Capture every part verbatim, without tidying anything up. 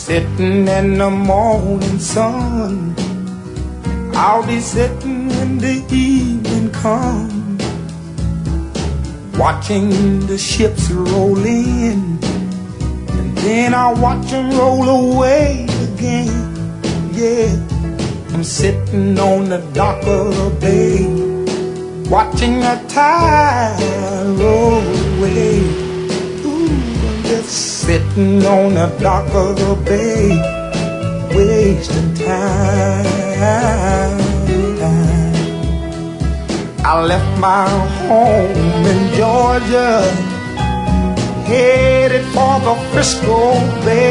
sitting in the morning sun. I'll be sitting when the evening comes, watching the ships roll in, and then I'll watch them roll away again. Yeah, I'm sitting on the dock of the bay, watching the tide roll away. Ooh, I'm just sitting on the dock of the bay, wasting time. I left my home in Georgia, headed for the Frisco Bay,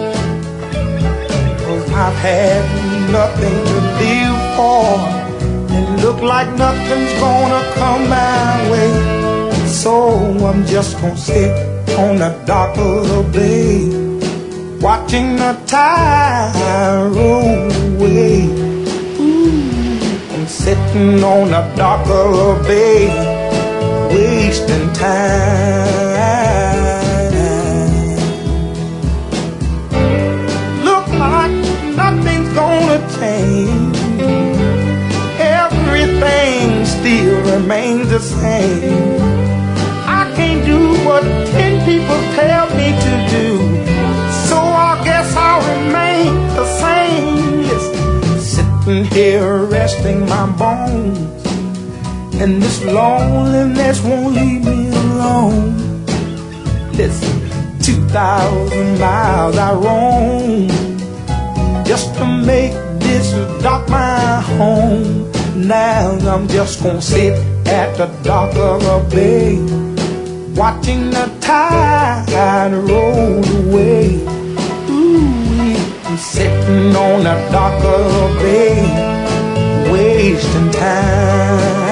'cause I've had nothing to live for, and look like nothing's gonna come my way. So I'm just gonna sit on the dock of the bay, watching the tide roll away. Ooh, I'm sitting on the dock of the bay, wasting time. Look like nothing's gonna change, everything still remains the same. I can't do what ten people tell me to do, so I guess I'll remain the same. Listen, sitting here resting my bones, and this loneliness won't leave me alone. Listen, two thousand miles I roam just to make this dock my home. Now I'm just gonna sit at the dock of a bay, watching the tide roll away. Ooh, I'm sitting on the dock of a bay, wasting time.